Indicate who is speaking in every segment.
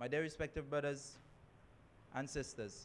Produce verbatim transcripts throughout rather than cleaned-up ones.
Speaker 1: My dear respected brothers and sisters,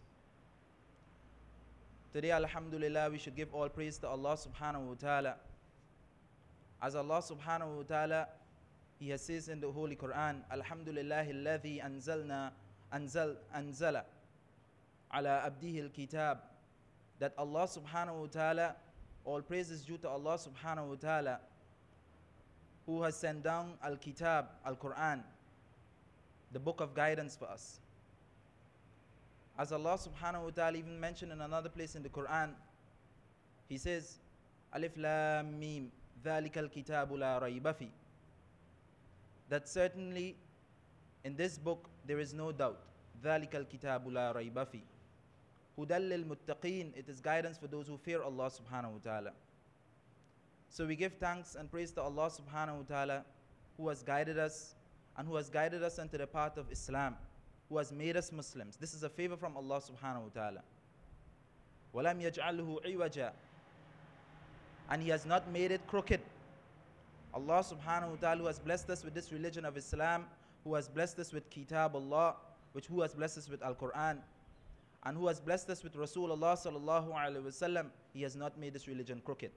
Speaker 1: today, alhamdulillah, we should give all praise to Allah subhanahu wa ta'ala. As Allah subhanahu wa ta'ala, He has says in the Holy Quran, Alhamdulillahi alladhi anzalna anzal anzala ala abdihi al-kitab, that Allah subhanahu wa ta'ala, all praise is due to Allah subhanahu wa ta'ala, who has sent down al-kitab, al-Quran, the book of guidance for us. As Allah subhanahu wa ta'ala even mentioned in another place in the Quran, He says, Alif Lam Mim, ذَلِكَ الْكِتَابُ لَا رَيْبَ فِي, that certainly in this book there is no doubt. ذَلِكَ الْكِتَابُ لَا رَيْبَ فِي هُدًى لِلْمُتَّقِينَ, it is guidance for those who fear Allah subhanahu wa ta'ala. So we give thanks and praise to Allah subhanahu wa ta'ala, who has guided us and who has guided us into the path of Islam, who has made us Muslims. This is a favor from Allah subhanahu wa ta'ala. وَلَمْ يَجْعَلْهُ عِوَجًا, and He has not made it crooked. Allah subhanahu wa ta'ala, who has blessed us with this religion of Islam, who has blessed us with Kitab Allah, which who has blessed us with Al-Quran, and who has blessed us with Rasulullah sallallahu alaihi wasallam, He has not made this religion crooked.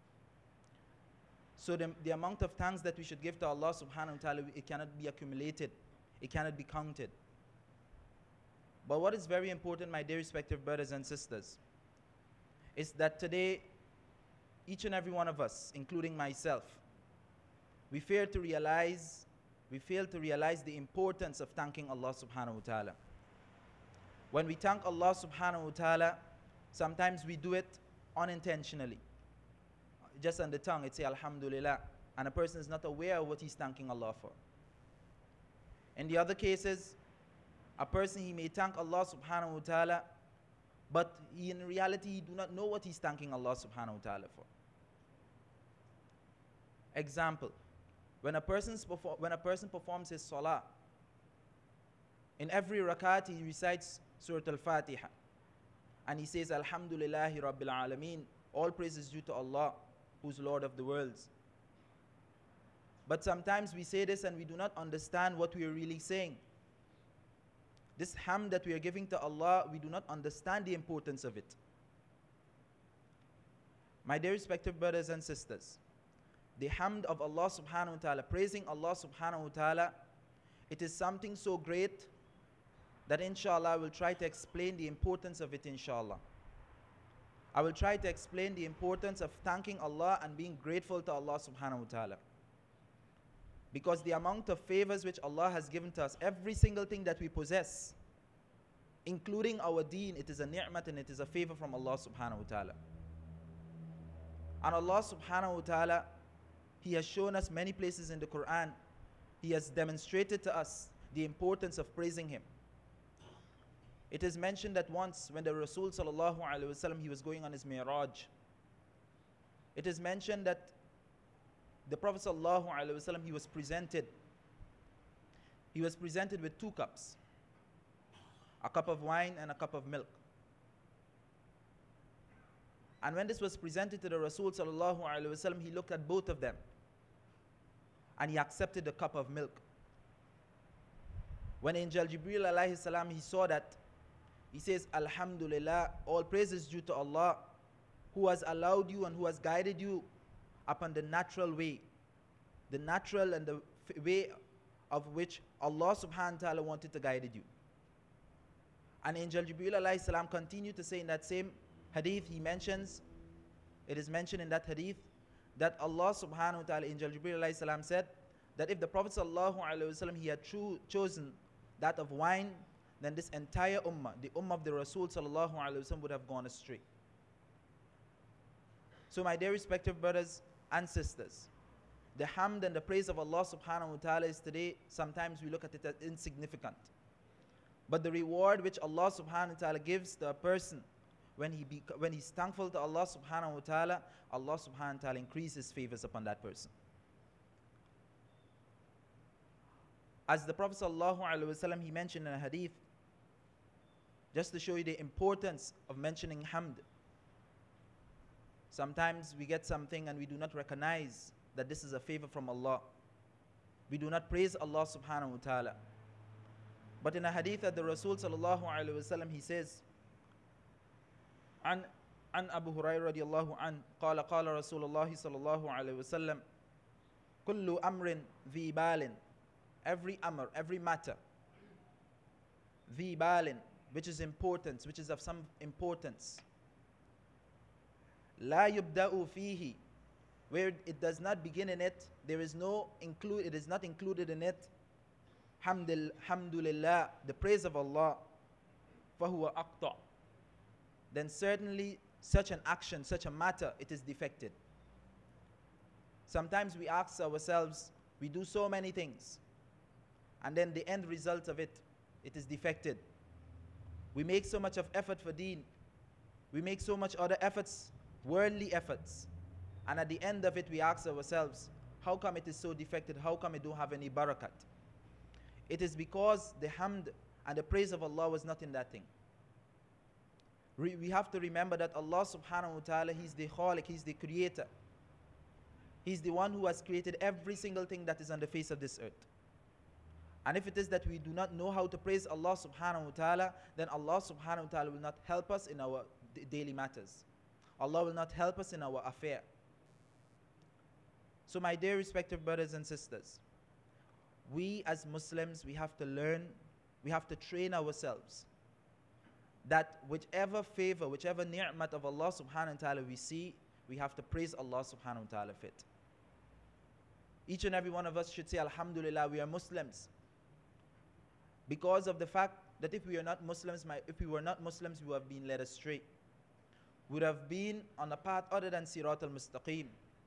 Speaker 1: So the, the amount of thanks that we should give to Allah subhanahu wa ta'ala, it cannot be accumulated, it cannot be counted. But what is very important, my dear respective brothers and sisters, is that today, each and every one of us, including myself, we fail to realize, we fail to realize the importance of thanking Allah subhanahu wa ta'ala. When we thank Allah subhanahu wa ta'ala, sometimes we do it unintentionally. Just on the tongue, it say Alhamdulillah, and a person is not aware of what he's thanking Allah for. In the other cases, a person, he may thank Allah subhanahu wa ta'ala, but he in reality he do not know what he's thanking Allah subhanahu wa ta'ala for. Example, when a, person's perform, when a person performs his salah, in every rakat he recites Surah Al-Fatiha, and he says Alhamdulillahi Rabbil Alameen, all praise is due to Allah, who's Lord of the worlds. But sometimes we say this and we do not understand what we are really saying. This hamd that we are giving to Allah, we do not understand the importance of it. My dear respected brothers and sisters, the hamd of Allah subhanahu wa ta'ala, praising Allah subhanahu wa ta'ala, it is something so great that inshallah I will try to explain the importance of it, inshallah. I will try to explain the importance of thanking Allah and being grateful to Allah subhanahu wa ta'ala. Because the amount of favors which Allah has given to us, every single thing that we possess, including our deen, it is a ni'mat and it is a favor from Allah subhanahu wa ta'ala. And Allah subhanahu wa ta'ala, He has shown us many places in the Quran, He has demonstrated to us the importance of praising Him. It is mentioned that once when the Rasul sallallahu alaihi wasallam, he was going on his Mi'raj, it is mentioned that the Prophet sallallahu alaihi wasallam, he was presented, he was presented with two cups, a cup of wine and a cup of milk. And when this was presented to the Rasul sallallahu alaihi wasallam, he looked at both of them and he accepted the cup of milk. When Angel Jibreel alayhi salam, he saw that, he says, Alhamdulillah, all praise is due to Allah, who has allowed you and who has guided you upon the natural way, the natural and the way of which Allah subhanahu wa ta'ala wanted to guide you. And Angel Jibreel alayhi salam continued to say in that same hadith, he mentions, it is mentioned in that hadith, that Allah subhanahu wa ta'ala, Angel Jibreel alayhi salam said, that if the Prophet sallallahu alaihi wasallam, he had cho chosen that of wine, then this entire ummah, the ummah of the Rasul sallallahu alaihi wasallam, would have gone astray. So my dear respective brothers and sisters, the hamd and the praise of Allah subhanahu wa ta'ala is today, sometimes we look at it as insignificant. But the reward which Allah subhanahu wa ta'ala gives to a person when he be, when he's thankful to Allah subhanahu wa ta'ala, Allah subhanahu wa ta'ala increases favors upon that person. As the Prophet sallallahu alaihi wasallam, he mentioned in a hadith, just to show you the importance of mentioning hamd. Sometimes we get something and we do not recognize that this is a favor from Allah. We do not praise Allah subhanahu wa ta'ala. But in a hadith that the Rasul sallallahu alayhi wasallam, he says, عن عن أبو هريرة رضي الله عنه قال قال رسول الله صلى الله عليه وسلم كل أمر ذي بال, every amr, every matter, ذي بال, which is importance, which is of some importance, لا يبدأ فيه, where it does not begin in it, there is no include, it is not included in it, hamdul, hamdulillah, the praise of Allah, فهو أقطع, then certainly such an action, such a matter, it is defected. Sometimes we ask ourselves, we do so many things, and then the end result of it, it is defected. We make so much of effort for deen, we make so much other efforts, worldly efforts, and at the end of it we ask ourselves, how come it is so defected? How come it don't have any barakat? It is because the hamd and the praise of Allah was not in that thing. Re we have to remember that Allah subhanahu wa ta'ala, He's the khaliq, He's the creator. He's the one who has created every single thing that is on the face of this earth. And if it is that we do not know how to praise Allah subhanahu wa ta'ala, then Allah subhanahu wa ta'ala will not help us in our daily matters. Allah will not help us in our affair. So my dear respected brothers and sisters, we as Muslims, we have to learn, we have to train ourselves that whichever favor, whichever ni'mat of Allah subhanahu wa ta'ala we see, we have to praise Allah subhanahu wa ta'ala for it. Each and every one of us should say, Alhamdulillah, we are Muslims. Because of the fact that if we are not Muslims, my, if we were not Muslims, we would have been led astray. We would have been on a path other than Sirat al-Mustaqim.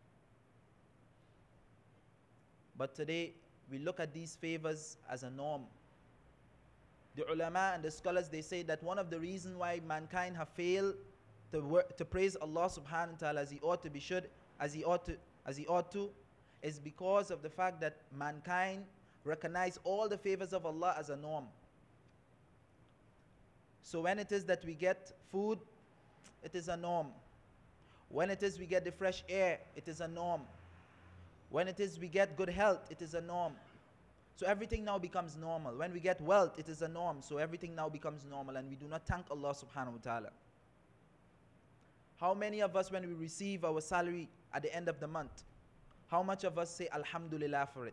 Speaker 1: But today, we look at these favors as a norm. The ulama and the scholars, they say that one of the reasons why mankind have failed to, work, to praise Allah subhanahu wa ta'ala as he ought to be should, as he ought to, as he ought to, is because of the fact that mankind recognize all the favors of Allah as a norm. So when it is that we get food, it is a norm. When it is we get the fresh air, it is a norm. When it is we get good health, it is a norm. So everything now becomes normal. When we get wealth, it is a norm. So everything now becomes normal, and we do not thank Allah subhanahu wa ta'ala. How many of us, when we receive our salary at the end of the month, how much of us say Alhamdulillah for it?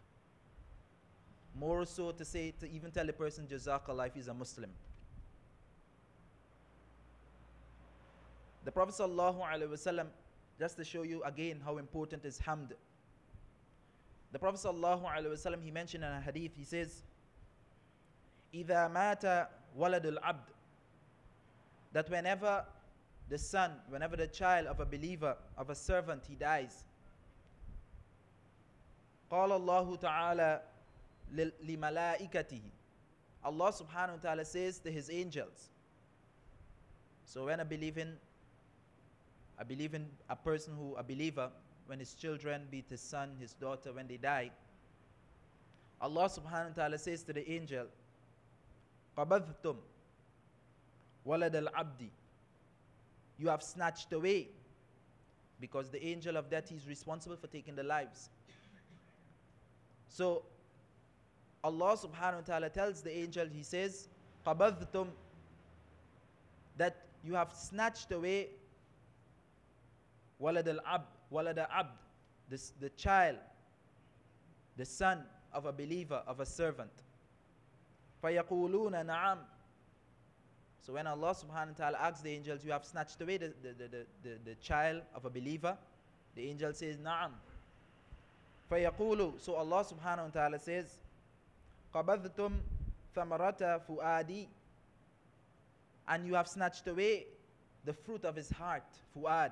Speaker 1: More so to say, to even tell a person Jazakallah if he's a Muslim. The Prophet sallallahu alaihi wasallam, just to show you again how important is hamd. The Prophet sallallahu alaihi wasallam, he mentioned in a hadith, he says, إِذَا مَاتَ وَلَدُ الْعَبْدِ, that whenever the son, whenever the child of a believer, of a servant, he dies, قال الله تعالى لملائكته, Allah subhanahu wa ta'ala says to his angels. So when a believing, a believing, a person who, a believer, when his children, be it his son, his daughter, when they die, Allah subhanahu wa ta'ala says to the angel, قَبَضْتُمْ وَلَدَ الْعَبْدِ, you have snatched away, because the angel of death, he's responsible for taking the lives. So Allah subhanahu wa ta'ala tells the angel, he says, قَبَضْتُمْ, that you have snatched away وَلَدَ الْعَبْدِ, وَلَدَ عَبْدِ, this, the child, the son of a believer, of a servant. فَيَقُولُونَ نَعَمْ. So when Allah subhanahu wa ta'ala asks the angels, you have snatched away the, the, the, the, the, the child of a believer, the angel says, نَعَمْ. فَيَقُولُ, so Allah subhanahu wa ta'ala says, قَبَضْتُمْ ثَمَرَةَ فُؤَادِي, and you have snatched away the fruit of his heart, fu'ad.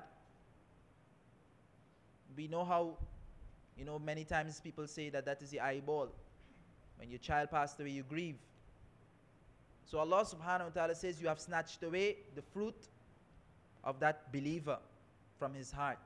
Speaker 1: We know how, you know, many times people say that that is the eyeball. When your child passed away, you grieve. So Allah subhanahu wa ta'ala says, you have snatched away the fruit of that believer from his heart.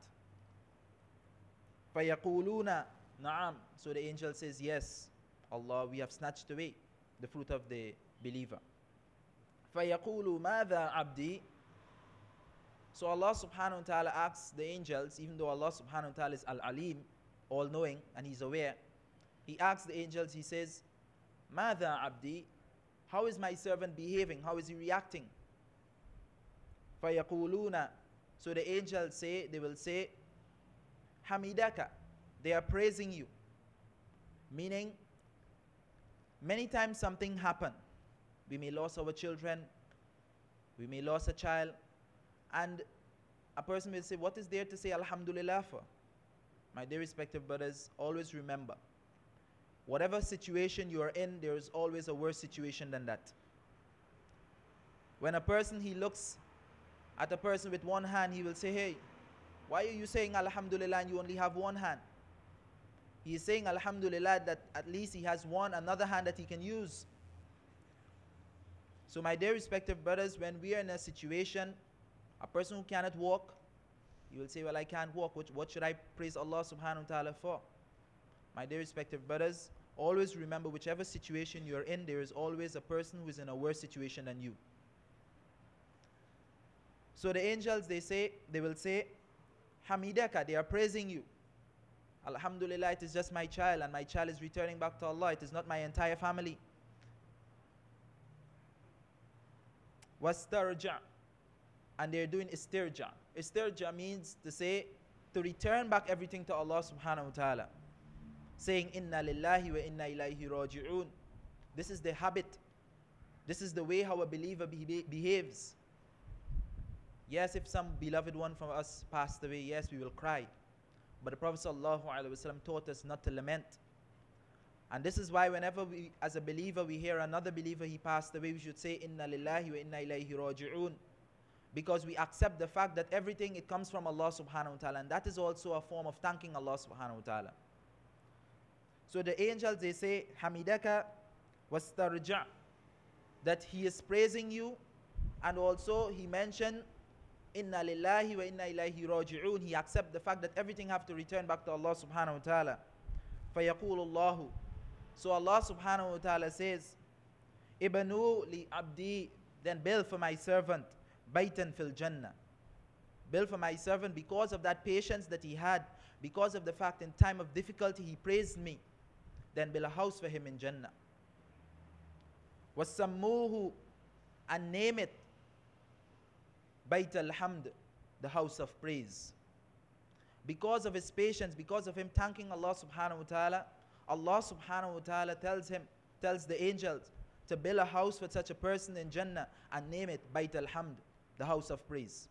Speaker 1: فَيَقُولُونَ نَعَمْ. So the angel says, yes, Allah, we have snatched away the fruit of the believer. فَيَقُولُ مَاذَا عَبْدِي. So Allah subhanahu wa ta'ala asks the angels, even though Allah subhanahu wa ta'ala is Al-Alim, all-knowing, and He's aware, He asks the angels, He says, مَاذَا عَبْدِي, How is my servant behaving? How is he reacting? فَيَقُولُونَ, so the angels say, they will say, Hamidaka, they are praising you. Meaning, many times something happen. We may lose our children, we may lose a child, and a person will say, what is there to say Alhamdulillah for? My dear respected brothers, always remember, whatever situation you are in, there is always a worse situation than that. When a person, he looks at a person with one hand, he will say, hey, why are you saying Alhamdulillah and you only have one hand? He is saying Alhamdulillah that at least he has one, another hand that he can use. So my dear respected brothers, when we are in a situation, a person who cannot walk, you will say, well, I can't walk. What, what should I praise Allah subhanahu wa ta'ala for? My dear respected brothers, always remember, whichever situation you are in, there is always a person who is in a worse situation than you. So the angels, they say, they will say, Hamidaka, they are praising you. Alhamdulillah, it is just my child, and my child is returning back to Allah. It is not my entire family. Wastarja, and they're doing istirja. Istirja means to say, to return back everything to Allah subhanahu wa ta'ala. Saying, Inna lillahi wa inna ilayhi raji'un. This is the habit. This is the way how a believer be behaves. Yes, if some beloved one from us passed away, yes, we will cry. But the Prophet sallallahu alaihi wasallam taught us not to lament. And this is why whenever we, as a believer, we hear another believer, he passed away, we should say, Inna lillahi wa inna ilayhi raji'un. Because we accept the fact that everything, it comes from Allah subhanahu wa ta'ala. And that is also a form of thanking Allah subhanahu wa ta'ala. So the angels, they say, Hamidaka wastarja, that he is praising you. And also he mentioned, Inna lillahi wa inna ilayhi raji'un. He accepts the fact that everything have to return back to Allah subhanahu wa ta'ala. فَيَقُولُ اللَّهُ, so Allah subhanahu wa ta'ala says, Ibanu li abdi, then build for my servant, baytan fil jannah. Build for my servant, because of that patience that he had, because of the fact in time of difficulty he praised me, then build a house for him in Jannah. وَسَمُّوهُ, and name it Bayt al-Hamd, the house of praise. Because of his patience, because of him thanking Allah subhanahu wa ta'ala, Allah subhanahu wa ta'ala tells him, tells the angels to build a house for such a person in Jannah and name it Bayt al-Hamd, the house of praise.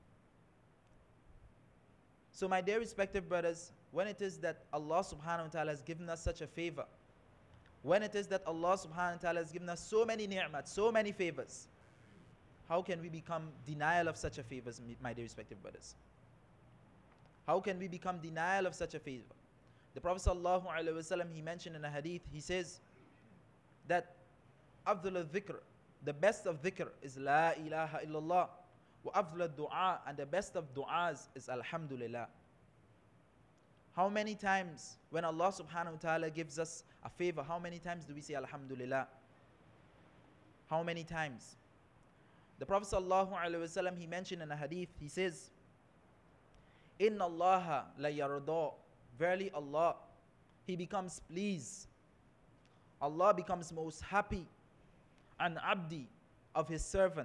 Speaker 1: So my dear respected brothers, when it is that Allah subhanahu wa ta'ala has given us such a favor, when it is that Allah subhanahu wa ta'ala has given us so many ni'mat, so many favors, how can we become denial of such a favor, my dear respected brothers? How can we become denial of such a favor? The Prophet sallallahu alaihi wasallam, he mentioned in a hadith, he says that afdal al-dhikr, the best of dhikr is la ilaha illallah, wa afdal al-du'a, and the best of du'as is alhamdulillah. How many times when Allah subhanahu wa ta'ala gives us a favor, how many times do we say alhamdulillah? How many times? The Prophet sallallahu alaihi wasallam, he mentioned in a hadith, he says, Inna Allah la yarda, verily Allah, he becomes pleased. Allah becomes most happy an abdi, of his servant.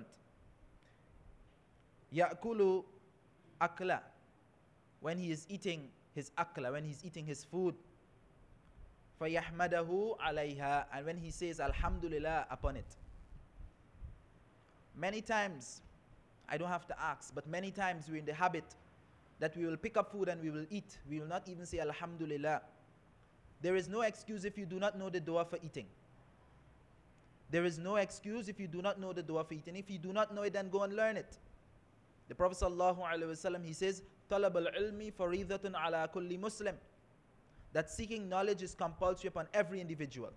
Speaker 1: Ya'kulu akla, when he is eating his akla, when he's eating his food. فَيَحْمَدَهُ عَلَيْهَا, and when he says alhamdulillah upon it. Many times, I don't have to ask, but many times we're in the habit that we will pick up food and we will eat. We will not even say alhamdulillah. There is no excuse if you do not know the dua for eating. There is no excuse if you do not know the dua for eating. If you do not know it, then go and learn it. The Prophet sallallahu alaihi wasallam, he says, "Talab al-ilmi faridatun ala kulli Muslim," that seeking knowledge is compulsory upon every individual.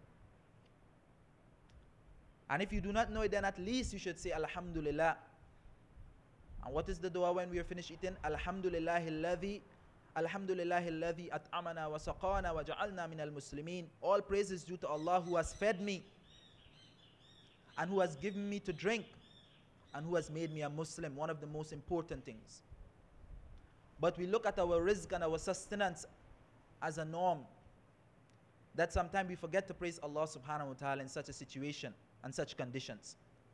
Speaker 1: And if you do not know it, then at least you should say alhamdulillah. And what is the dua when we are finished eating? Alhamdulillahi alladhi Alhamdulillahi alladhi at'amana wa saqana wa ja'alna min al-muslimin. All praise is due to Allah who has fed me and who has given me to drink and who has made me a Muslim, one of the most important things. But we look at our rizq and our sustenance as a norm, that sometimes we forget to praise Allah subhanahu wa ta'ala in such a situation. and such conditions.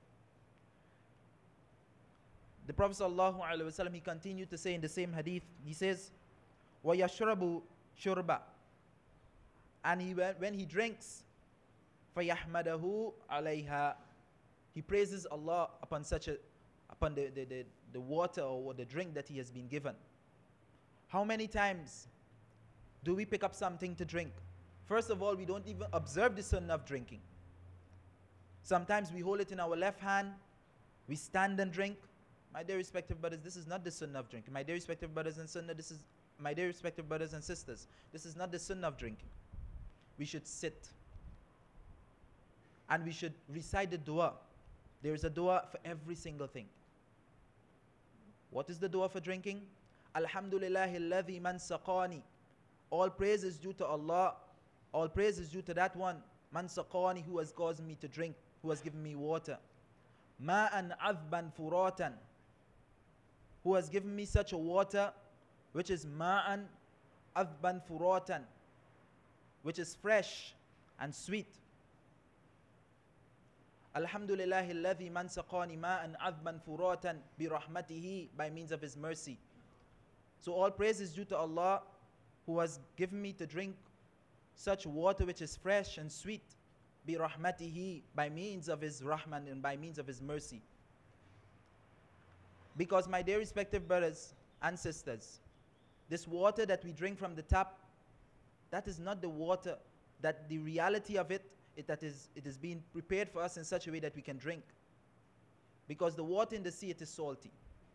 Speaker 1: The Prophet sallallahu alaihi wasallam, he continued to say in the same hadith, he says, وَيَشْرَبُ شُرْبًا, and he, when he drinks, فَيَحْمَدَهُ عَلَيْهَا, he praises Allah upon such a, upon the, the, the, the water or the drink that he has been given. How many times do we pick up something to drink? First of all, we don't even observe the sunnah of drinking. Sometimes we hold it in our left hand, we stand and drink. My dear respective brothers, this is not the sunnah of drinking. My dear respective brothers and sunnah, this is my dear respective brothers and sisters, this is not the sunnah of drinking. We should sit and we should recite the dua. There is a dua for every single thing. What is the dua for drinking? Alhamdulillahi alladhi man saqani. All praise is due to Allah. All praise is due to that one, man saqani, who has caused me to drink, who has given me water. Ma'an azban furatan, who has given me such a water which is ma'an azban furatan, which is fresh and sweet. Alhamdulillahi alladhi man saqani ma'an azban furatan bi rahmatihi, by means of his mercy. So all praise is due to Allah, who has given me to drink such water which is fresh and sweet, bi rahmatihi, by means of his rahman and by means of his mercy. Because my dear respective brothers and sisters, this water that we drink from the tap, that is not the water, that the reality of it, it that is it is being prepared for us in such a way that we can drink. Because the water in the sea, it is salty.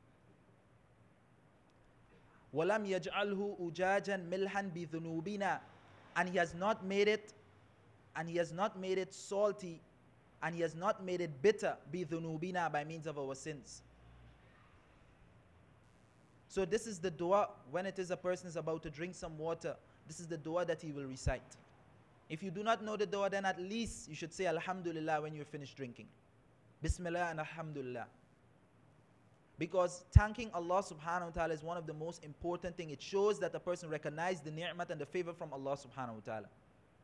Speaker 1: وَلَمْ يَجْعَلْهُ أُجَاجًا مِلْحًا بِذُنُوبِنَا, and he has not made it, and he has not made it salty, and he has not made it bitter, بِذُنُوبِنَا, by means of our sins. So this is the dua when it is a person is about to drink some water. This is the dua that he will recite. If you do not know the dua, then at least you should say Alhamdulillah when you finish drinking. Bismillah and Alhamdulillah. Because thanking Allah subhanahu wa ta'ala is one of the most important things. It shows that a person recognizes the ni'mat and the favor from Allah subhanahu wa ta'ala.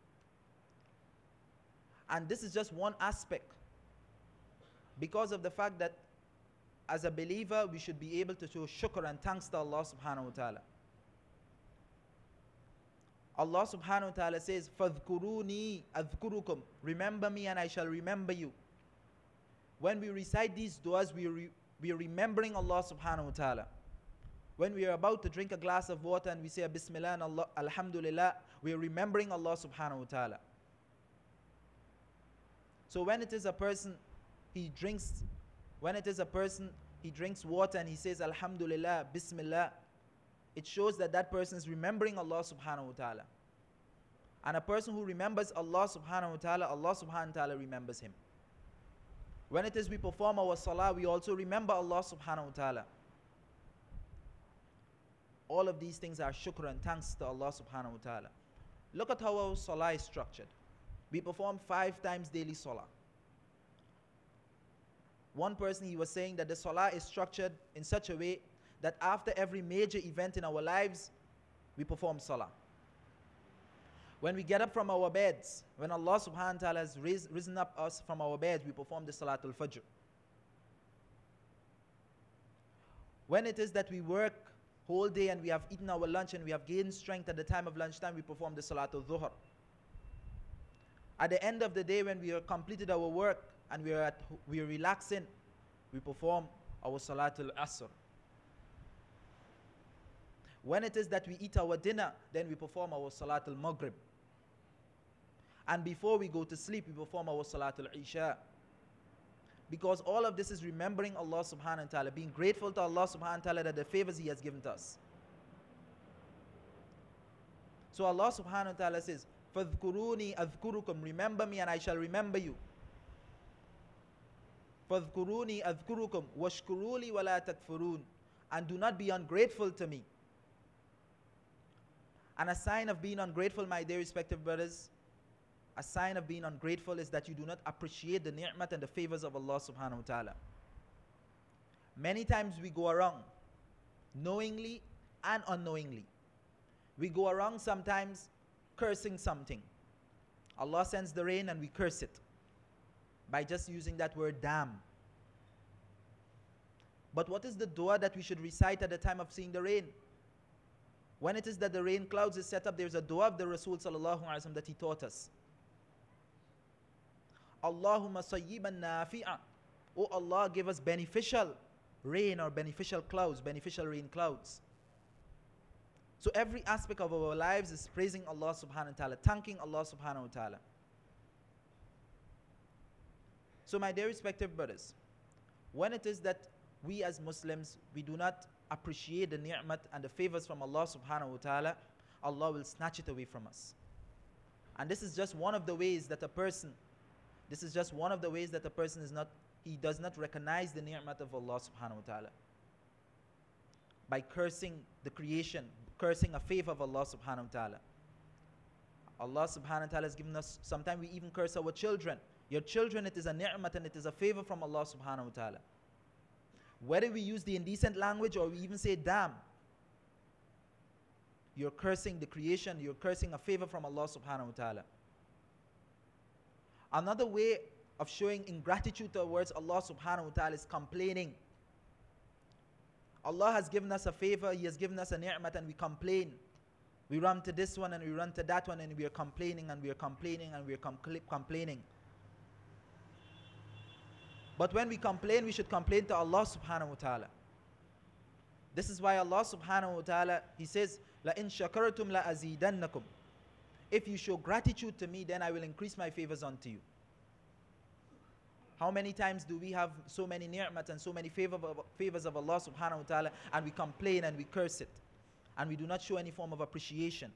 Speaker 1: And this is just one aspect. Because of the fact that as a believer, we should be able to show shukr and thanks to Allah subhanahu wa ta'ala. Allah subhanahu wa ta'ala says, فَاذْكُرُونِي أَذْكُرُكُمْ, remember me and I shall remember you. When we recite these du'as, we, re we are remembering Allah subhanahu wa ta'ala. When we are about to drink a glass of water and we say Bismillah and Allah, Alhamdulillah, we are remembering Allah subhanahu wa ta'ala. So when it is a person, he drinks, when it is a person, he drinks water and he says Alhamdulillah, Bismillah, it shows that that person is remembering Allah subhanahu wa ta'ala. And a person who remembers Allah subhanahu wa ta'ala, Allah subhanahu wa ta'ala remembers him. When it is we perform our salah, we also remember Allah subhanahu wa ta'ala. All of these things are shukr and thanks to Allah subhanahu wa ta'ala. Look at how our salah is structured. We perform five times daily salah. One person, he was saying that the salah is structured in such a way that after every major event in our lives, we perform salah. When we get up from our beds, when Allah subhanahu wa ta'ala has raised, risen up us from our beds, we perform the Salatul Fajr. When it is that we work whole day and we have eaten our lunch and we have gained strength at the time of lunchtime, we perform the Salatul Dhuhr. At the end of the day, when we have completed our work and we are, at, we are relaxing, we perform our Salatul Asr. When it is that we eat our dinner, then we perform our Salatul Maghrib. And before we go to sleep, we perform our Salatul Isha. Because all of this is remembering Allah subhanahu wa ta'ala, being grateful to Allah subhanahu wa ta'ala that the favors He has given to us. So Allah subhanahu wa ta'ala says, فَاذْكُرُونِي أَذْكُرُكُمْ, remember me and I shall remember you. فَاذْكُرُونِي أَذْكُرُكُمْ وَاشْكُرُوا لِي وَلَا تَكْفُرُونَ, and do not be ungrateful to me. And a sign of being ungrateful, my dear respective brothers, a sign of being ungrateful is that you do not appreciate the ni'mat and the favors of Allah subhanahu wa ta'ala. Many times we go around, knowingly and unknowingly. We go around sometimes cursing something. Allah sends the rain and we curse it. by just using that word damn. But what is the dua that we should recite at the time of seeing the rain? When it is that the rain clouds is set up, there's a dua of the Rasul sallallahu alaihi wasallam that he taught us. Allahumma sayyiban nafi'a. Oh Allah, give us beneficial rain or beneficial clouds, beneficial rain clouds. So every aspect of our lives is praising Allah subhanahu wa ta'ala, thanking Allah subhanahu wa ta'ala. So my dear respected brothers, when it is that we as Muslims, we do not appreciate the ni'mat and the favors from Allah subhanahu wa ta'ala, Allah will snatch it away from us. And this is just one of the ways that a person, this is just one of the ways that a person is not, he does not recognize the ni'mat of Allah subhanahu wa ta'ala. By cursing the creation, cursing a favor of Allah subhanahu wa ta'ala. Allah subhanahu wa ta'ala has given us, sometimes we even curse our children. Your children, it is a ni'mat and it is a favor from Allah subhanahu wa ta'ala. Whether we use the indecent language or we even say damn, you're cursing the creation, you're cursing a favor from Allah subhanahu wa ta'ala. Another way of showing ingratitude towards Allah subhanahu wa ta'ala is complaining. Allah has given us a favor, He has given us a ni'mat, and we complain. We run to this one and we run to that one and we are complaining and we are complaining and we are com complaining. But when we complain, we should complain to Allah subhanahu wa ta'ala. This is why Allah subhanahu wa ta'ala, He says, لَإِن شَكَرْتُمْ لَأَزِيدَنَّكُمْ. If you show gratitude to me, then I will increase my favors unto you. How many times do we have so many ni'mat and so many favor, favors of Allah subhanahu wa ta'ala, and we complain and we curse it, and we do not show any form of appreciation?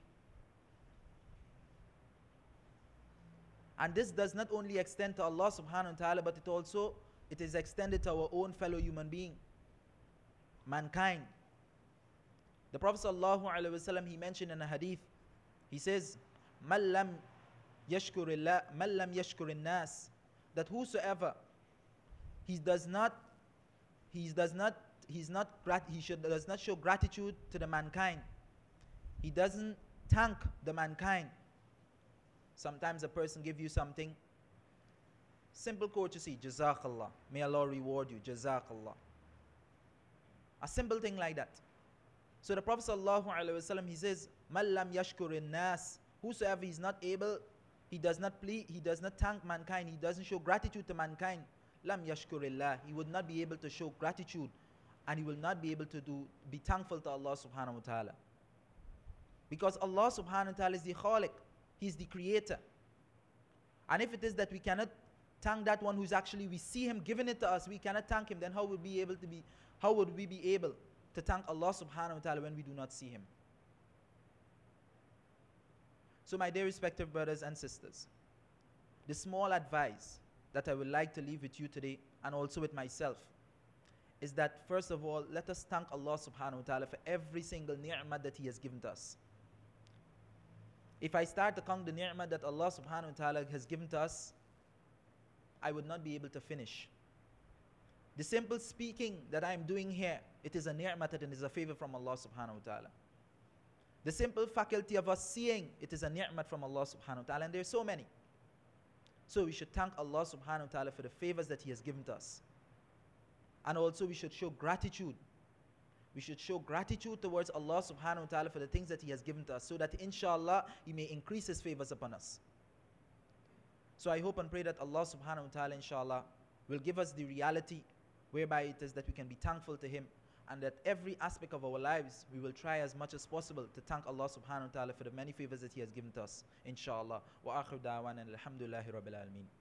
Speaker 1: And this does not only extend to Allah subhanahu wa ta'ala, but it also, it is extended to our own fellow human being, mankind. The Prophet sallallahu alaihi wasallam, he mentioned in a hadith, he says, مَنْ لَمْ يَشْكُرِ اللَّهِ مَنْ لَمْ يَشْكُرِ النَّاسِ, that whosoever he does not he does not he's not he should does not show gratitude to the mankind, he doesn't thank the mankind. Sometimes a person give you something, simple courtesy, Jazakallah, may Allah reward you, Jazakallah, a simple thing like that. So the Prophet sallallahu alaihi wasallam, he says, "Man lam yashkurin nas," whosoever is not able, he does not plead, he does not thank mankind, he doesn't show gratitude to mankind, lam yashkurillah, he would not be able to show gratitude, and he will not be able to do be thankful to Allah subhanahu wa ta'ala. Because Allah subhanahu wa ta'ala is the khaliq, He is the creator. And if it is that we cannot thank that one who's actually, we see him giving it to us, we cannot thank him, then how would we be able to be, how would we be able to thank Allah subhanahu wa ta'ala when we do not see him? So my dear respected brothers and sisters, the small advice that I would like to leave with you today, and also with myself, is that first of all, let us thank Allah subhanahu wa ta'ala for every single ni'mah that He has given to us. If I start to count the ni'mah that Allah subhanahu wa ta'ala has given to us, I would not be able to finish. The simple speaking that I am doing here, it is a ni'mah and it is a favor from Allah subhanahu wa ta'ala. The simple faculty of us seeing, it is a ni'mah from Allah subhanahu wa ta'ala, and there are so many. So we should thank Allah subhanahu wa ta'ala for the favors that He has given to us. And also we should show gratitude. We should show gratitude towards Allah subhanahu wa ta'ala for the things that He has given to us, so that inshallah He may increase His favors upon us. So I hope and pray that Allah subhanahu wa ta'ala inshallah will give us the reality whereby it is that we can be thankful to Him, and that every aspect of our lives we will try as much as possible to thank Allah subhanahu wa ta'ala for the many favors that He has given to us, inshallah. Wa akhir da'wana alhamdulillahi rabbil alameen.